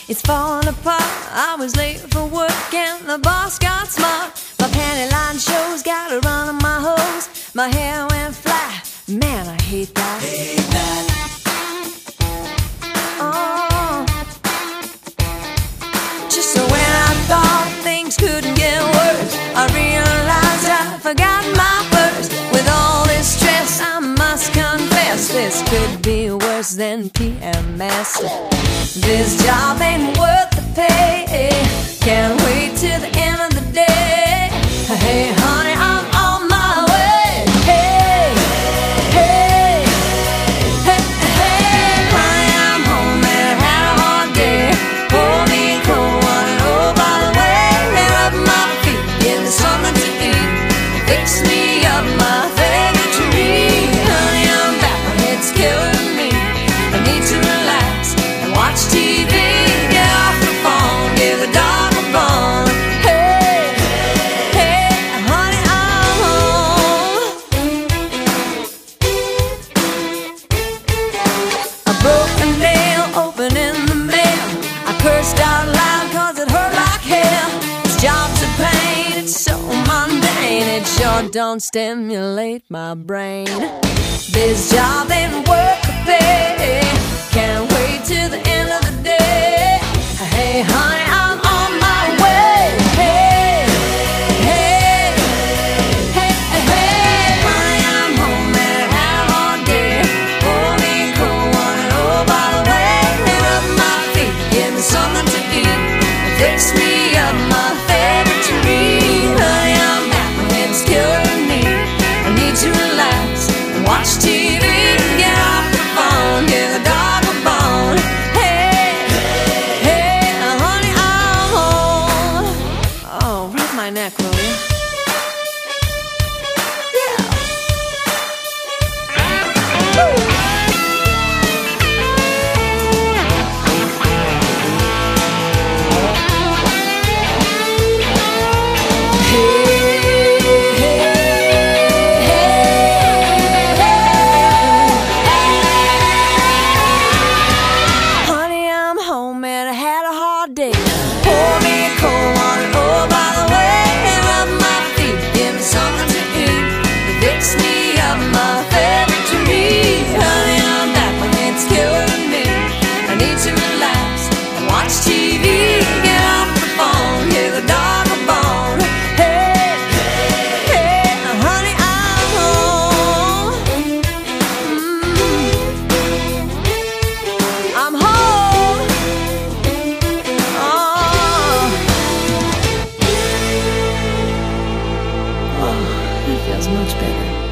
It's falling apart. I was late for work and the boss got smart. My panty line shows, got a run on my hose. My hair went flat. Man, I hate that. Hate that. Oh. Just so when I thought things couldn't get worse, I realized I forgot my purse. With all this stress, I must confess, this could be worse than PMS. This job ain't worth the pay. Can't wait till the end of the day. Hey, honey, I'm on my way. Hey, hey, hey, hey, honey, I'm home and had a hard day. Pour me a cold one, and oh, by the way, they rub my feet, give me something to eat, fix me up my favorite treat. Honey, I'm back, my head's killing me. I need to relax and watch TV. Get off the phone, give a dog a bone. Hey, hey, honey, I'm home. A broken nail open in the mail. I cursed out loud cause it hurt like hell. This job's a pain, it's so mundane. It sure don't stimulate my brain. This job ain't worth the pay. Can't wait till the end of the day. Hey, honey, I'm on my way. Hey, hey, hey, hey, honey, I'm home and had a hard day. Pour me a cold one, and oh, by the way, they rub my feet, give me something to eat, fix me up my favorite treat. Honey, I'm back, my head's killing me. I need to relax and watch TV. Get off the phone, give a dog a bone. Hey, hey, honey, I'm home. Oh, rub my neck, will you? Yeah. Woo. Honey, I'm home and I had a hard day. Pour me a cold one, and oh, by the way, they rub my feet, give me something to eat, fix me up my favorite treat. Honey, I'm back, my head's killing me. I need to relax and watch TV. Get off the phone, give a dog a bone. Hey, hey, honey, I'm home. I'm home. Oh, it feels much better.